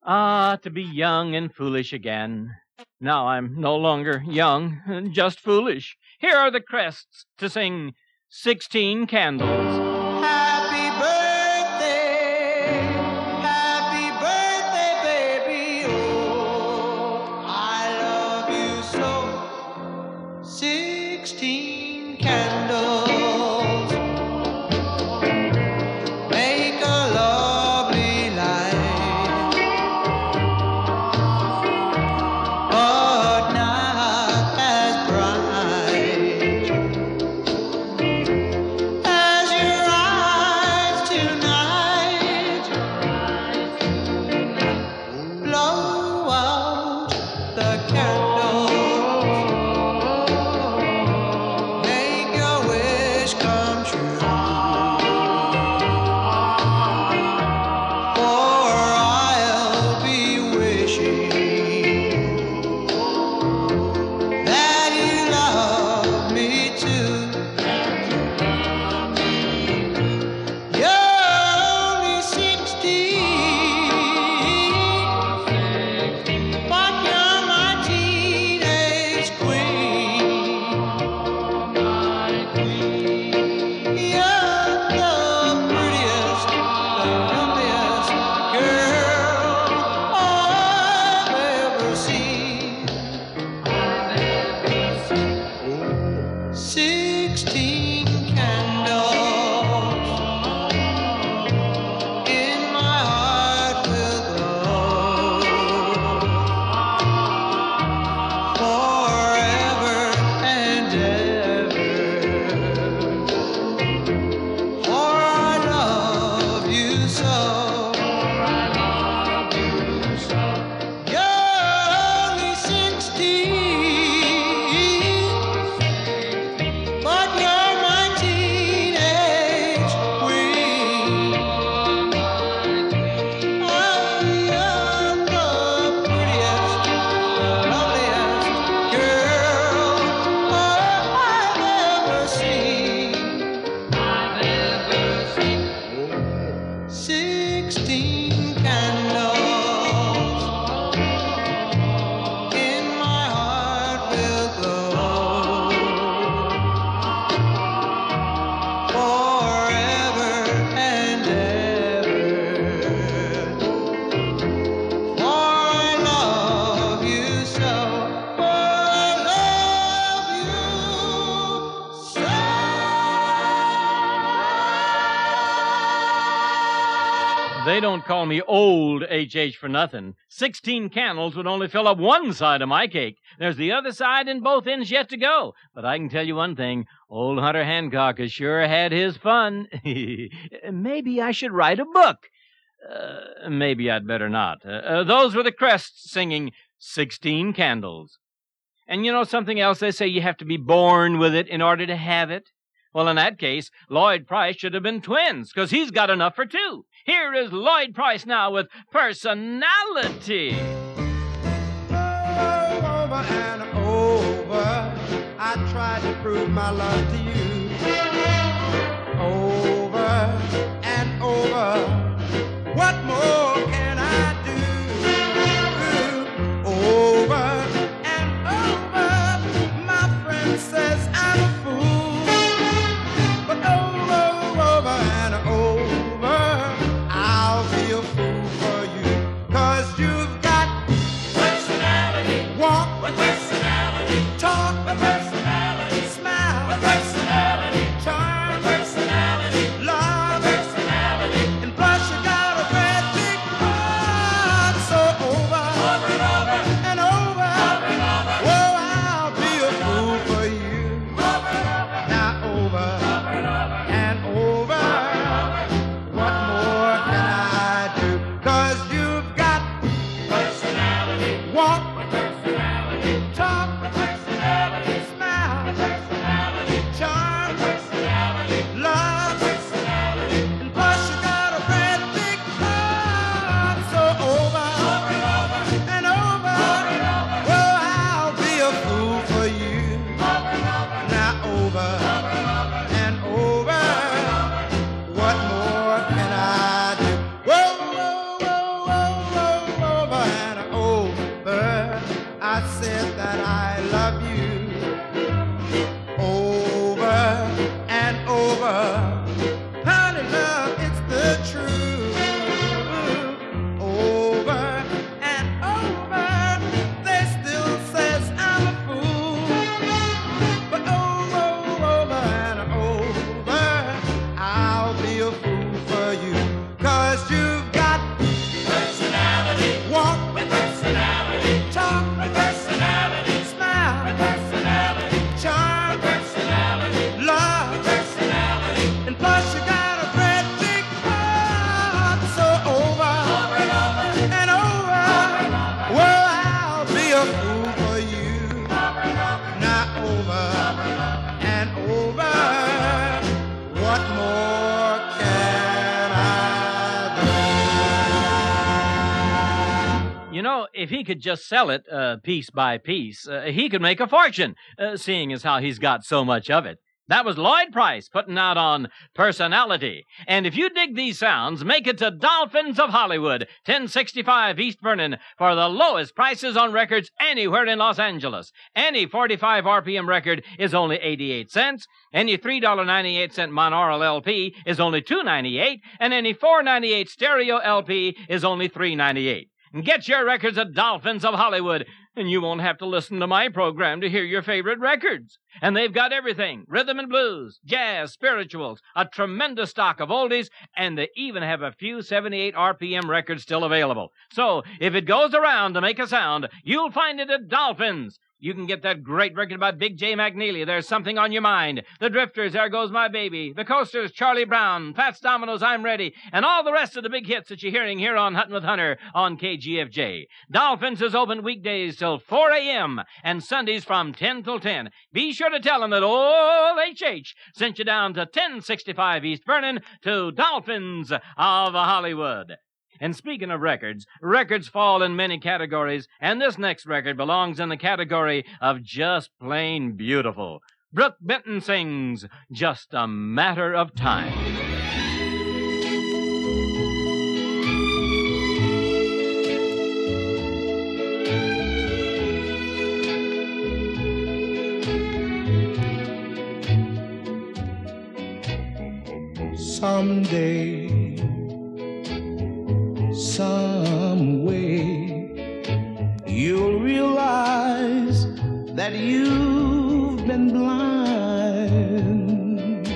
Ah, to be young and foolish again. Now I'm no longer young, just foolish. Here are the crests to sing 16 Candles. Happy birthday, baby. Oh, I love you so. 16 candles make a lovely light, but not as bright as your eyes tonight. Blow out the candles, make your wish come true. For I'll be wishing that you love me too. You're only 16, but you're my teenage queen. You're the prettiest, the loveliest girl I've ever seen. 16 candles in my heart will glow forever and ever. For I love you so. You're only 16, but you're my teenage queen. I'm the prettiest, the loveliest girl I've ever seen. 16 candles in my heart will glow forever and ever. For I love you so. For I love you so. They don't call me old H.H. for nothing. 16 candles would only fill up one side of my cake. There's the other side and both ends yet to go. But I can tell you one thing. Old Hunter Hancock has sure had his fun. Maybe I should write a book. Maybe I'd better not. Those were the Crests singing 16 Candles. And you know something else? They say you have to be born with it in order to have it. Well, in that case, Lloyd Price should have been twins, because he's got enough for two. Here is Lloyd Price now with Personality. Over and over, I tried to prove my love to you. Over and over, what more can I do? Over and over, my friend says I'm a fool. But over and over, I'll be a fool for you. 'Cause you've got personality, walk with personality, talk with personality, smile with personality, charm with personality, love with personality, and plus you got a great big said that I love you over and over. Honey, love, it's the truth. Over and over, they still says I'm a fool. But over and over, I'll be a fool for you. 'Cause you've got personality, walk with personality, talk with personality, smile with personality, charm with personality, love with personality, and plus you got a great big heart. So over and over, well, I'll be a fool for you. Not over and over, what more can I do? You know, if he could just sell it piece by piece, he could make a fortune, seeing as how he's got so much of it. That was Lloyd Price putting out on Personality. And if you dig these sounds, make it to Dolphins of Hollywood, 1065 East Vernon, for the lowest prices on records anywhere in Los Angeles. Any 45 RPM record is only 88 cents. Any $3.98 monaural LP is only $2.98. And any $4.98 stereo LP is only $3.98. Get your records at Dolphins of Hollywood, and you won't have to listen to my program to hear your favorite records. And they've got everything, rhythm and blues, jazz, spirituals, a tremendous stock of oldies, and they even have a few 78 RPM records still available. So, if it goes around to make a sound, you'll find it at Dolphins. You can get that great record by Big J. McNeely, There's Something on Your Mind, The Drifters, There Goes My Baby, The Coasters, Charlie Brown, Fats Domino's, I'm Ready, and all the rest of the big hits that you're hearing here on Huntin' with Hunter on KGFJ. Dolphins is open weekdays till 4 a.m. and Sundays from 10 till 10. Be sure to tell them that old H.H. sent you down to 1065 East Vernon to Dolphins of Hollywood. And speaking of records, records fall in many categories, and this next record belongs in the category of just plain beautiful. Brooke Benton sings Just a Matter of Time. Someday, some way, you'll realize that you've been blind.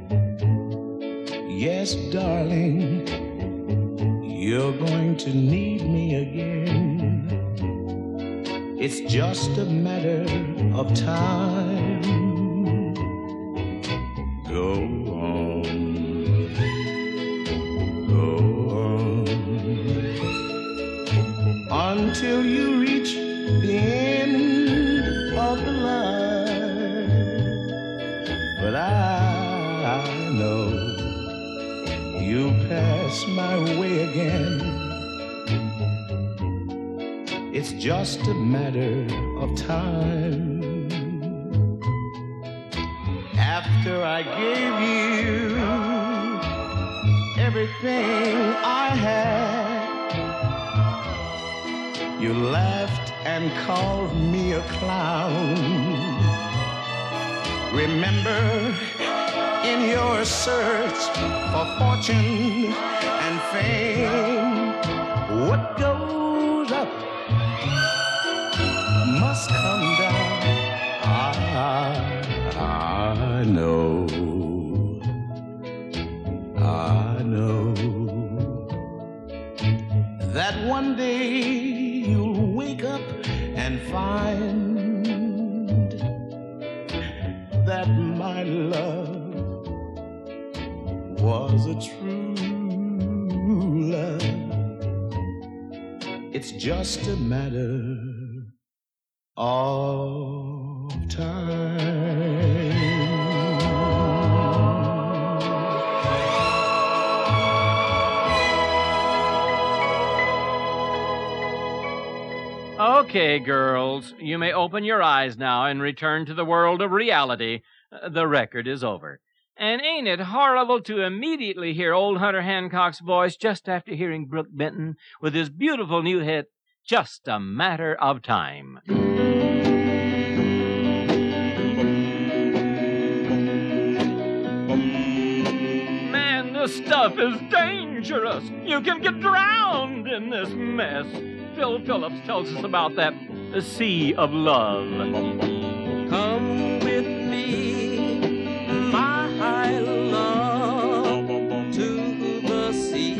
Yes, darling, you're going to need me again. It's just a matter of time. Go on. Until you reach the end of the line. But I know you'll pass my way again. It's just a matter of time. After I gave you everything I had, you laughed and called me a clown. Remember, in your search for fortune and fame, what goes up must come down. I know. That one day you'll wake up and find that my love was a true love. It's just a matter of time. Okay, girls, you may open your eyes now and return to the world of reality. The record is over. And ain't it horrible to immediately hear old Hunter Hancock's voice just after hearing Brooke Benton with his beautiful new hit, Just a Matter of Time. This stuff is dangerous. You can get drowned in this mess. Phil Phillips tells us about that sea of love. Come with me, my love, to the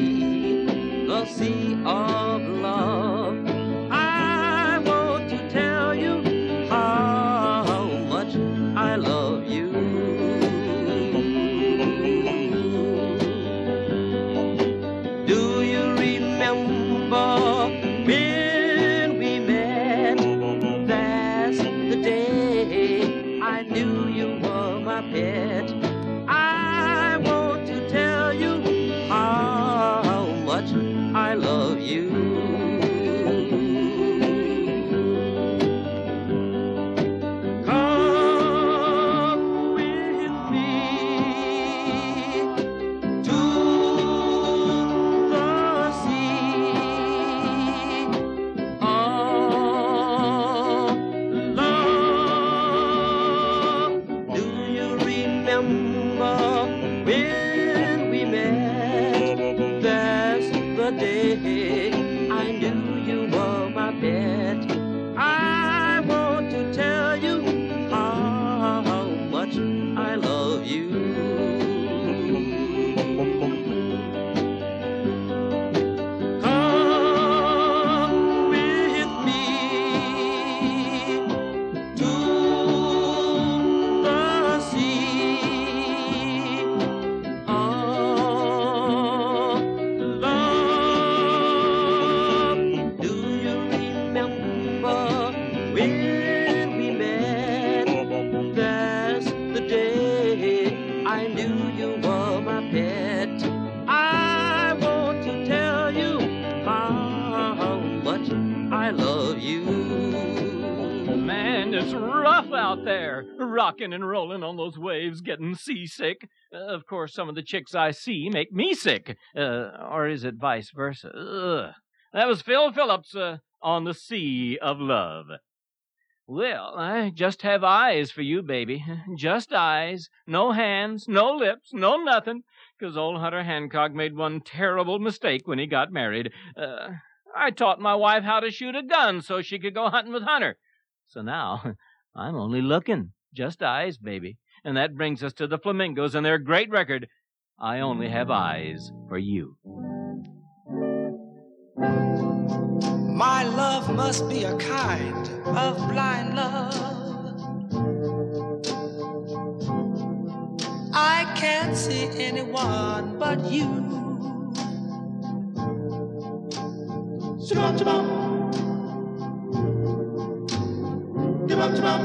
sea of love. I want to tell you how much I love you. Do you remember when we met? That's the day I knew you were my pet. I want to tell you how much I love you. Come with me to the sea of love. Do you remember when we met? That's the day I knew you were my pet. I want to tell you how much I love you. Come with me to the sea of love. Do you remember when we met? That's the day I knew you were my pet. I want to tell you how much I love you. Man, it's rough out there, rocking and rolling on those waves, getting seasick. Of course, some of the chicks I see make me sick. Or is it vice versa? Ugh. That was Phil Phillips on the Sea of Love. Well, I just have eyes for you, baby. Just eyes. No hands, no lips, no nothing. 'Cause old Hunter Hancock made one terrible mistake when he got married. I taught my wife how to shoot a gun so she could go hunting with Hunter. So now, I'm only looking. Just eyes, baby. And that brings us to the Flamingos and their great record, I Only Have Eyes for You. My love must be a kind of blind love. I can't see anyone but you. Chibam, chibam, chibam,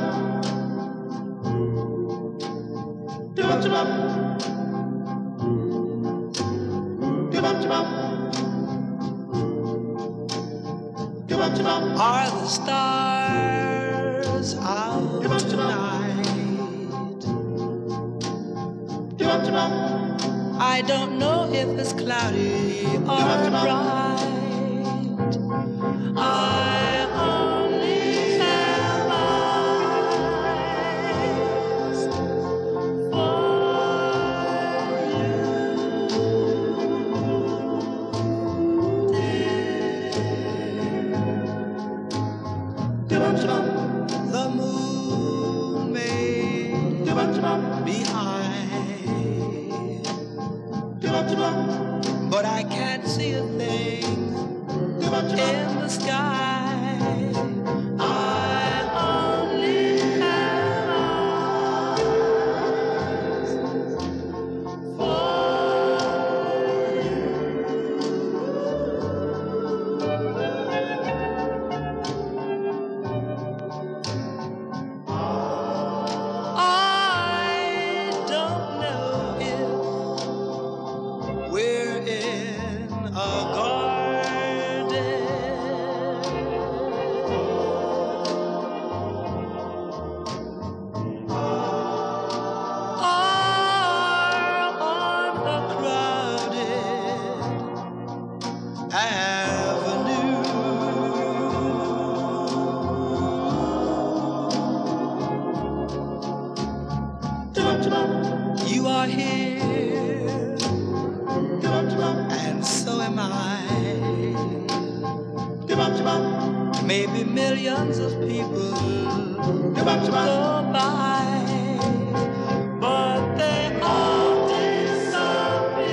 chibam, chibam, chibam, chibam. Are the stars out tonight? I don't know if it's cloudy or bright. I only have eyes for you. The moon may be high, but I can't see a thing in the sky. I only have eyes I don't know if we're in a garden Maybe millions of people go by, but they all disappear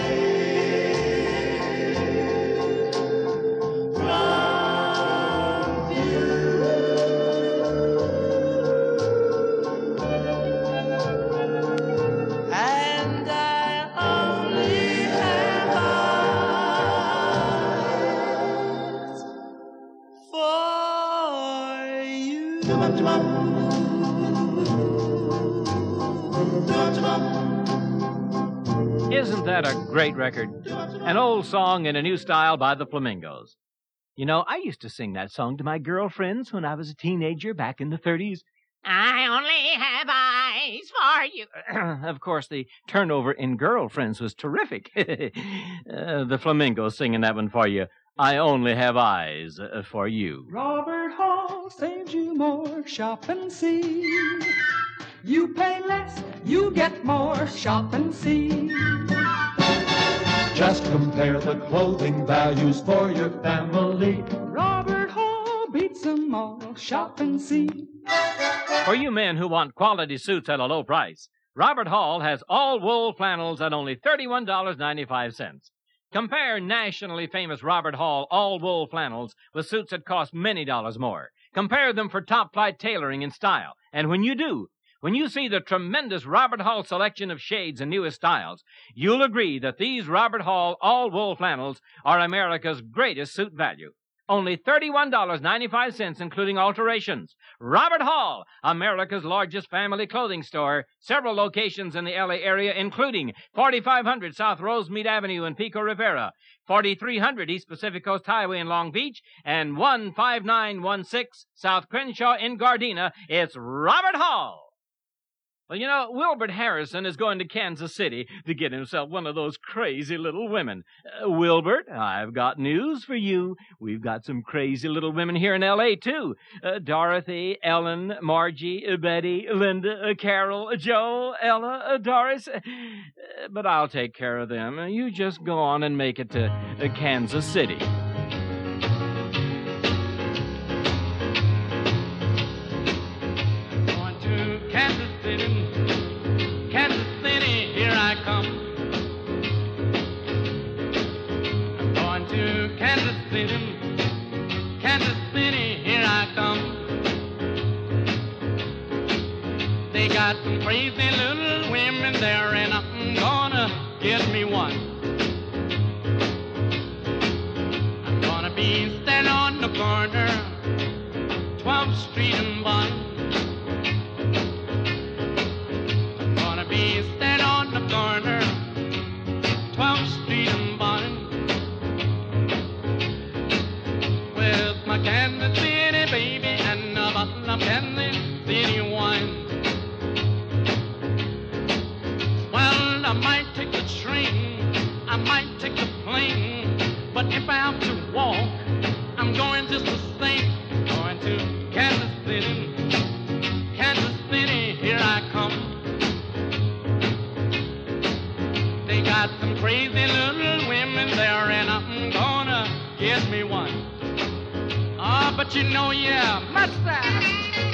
from view. And I only have eyes for you. Isn't that a great record? An old song in a new style by the Flamingos. You know, I used to sing that song to my girlfriends when I was a teenager back in the 30s. I only have eyes for you. Of course, the turnover in girlfriends was terrific. The Flamingos singing that one for you. I only have eyes for you. Robert Hall saves you more. Shop and see. You pay less, you get more. Shop and see. Just compare the clothing values for your family. Robert Hall beats them all. Shop and see. For you men who want quality suits at a low price, Robert Hall has all wool flannels at only $31.95. Compare nationally famous Robert Hall all-wool flannels with suits that cost many dollars more. Compare them for top-flight tailoring and style. And when you do, when you see the tremendous Robert Hall selection of shades and newest styles, you'll agree that these Robert Hall all-wool flannels are America's greatest suit value. Only $31.95, including alterations. Robert Hall, America's largest family clothing store. Several locations in the L.A. area, including 4500 South Rosemead Avenue in Pico Rivera, 4300 East Pacific Coast Highway in Long Beach, and 15916 South Crenshaw in Gardena. It's Robert Hall. Well, you know, Wilbert Harrison is going to Kansas City to get himself one of those crazy little women. Wilbert, I've got news for you. We've got some crazy little women here in L.A., too. Dorothy, Ellen, Margie, Betty, Linda, Carol, Joe, Ella, Doris. But I'll take care of them. You just go on and make it to Kansas City. Kansas City, here I come. I'm going to Kansas City, here I come. They got some crazy little women there, and I'm gonna get me one. I'm gonna be standing on the corner, 12th Street and Bond. Stand on the corner, 12th Street and Bond, with my Kansas City baby and a bottle of Kansas City wine. Well, I might take the train, I might take the plane, but if I have to walk, I'm going just the same. Going to Kansas City, here I come. They got some crazy little women there, and I'm gonna get me one. Ah, but you know, yeah, mustache.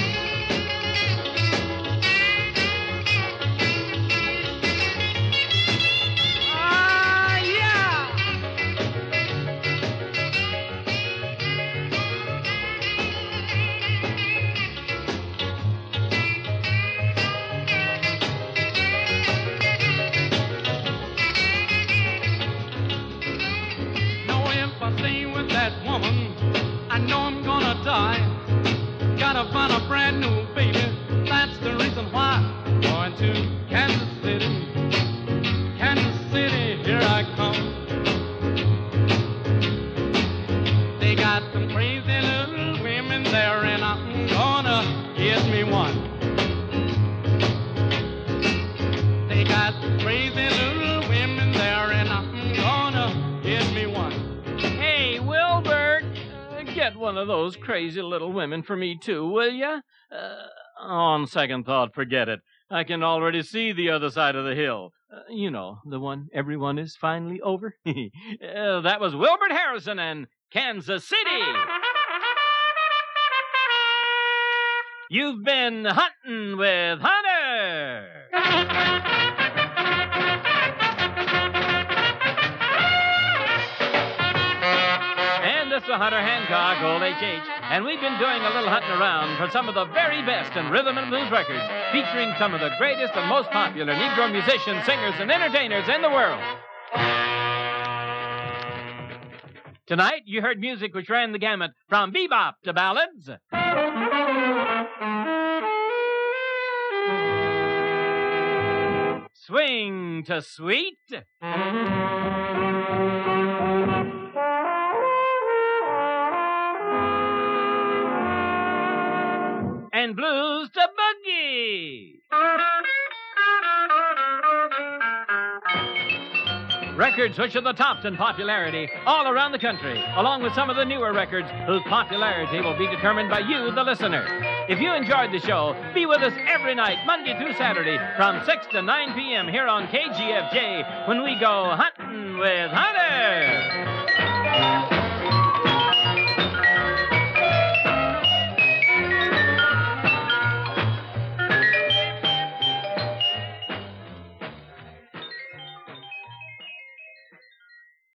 Ah, yeah. If I stay with that woman, I know I'm gonna die. Gotta find a brand new baby, that's the reason why. Going to Kansas City, here I come. They got some crazy little women there, and I'm gonna get me one. They got some crazy little women there, and I'm gonna get me one. Hey, Wilbert, get one of those crazy little women for me, too, will ya? On second thought, forget it. I can already see the other side of the hill. You know, the one everyone is finally over. That was Wilbert Harrison and Kansas City. You've been hunting with Hunter. And this is Hunter Hancock, old H.H., and we've been doing a little hunting around for some of the very best in rhythm and blues records, featuring some of the greatest and most popular Negro musicians, singers, and entertainers in the world. Tonight, you heard music which ran the gamut from bebop to ballads. Swing to sweet. And blues to boogie. Records which are the tops in popularity all around the country, along with some of the newer records whose popularity will be determined by you, the listener. If you enjoyed the show, be with us every night, Monday through Saturday, from 6 to 9 p.m. here on KGFJ when we go hunting with Hunter.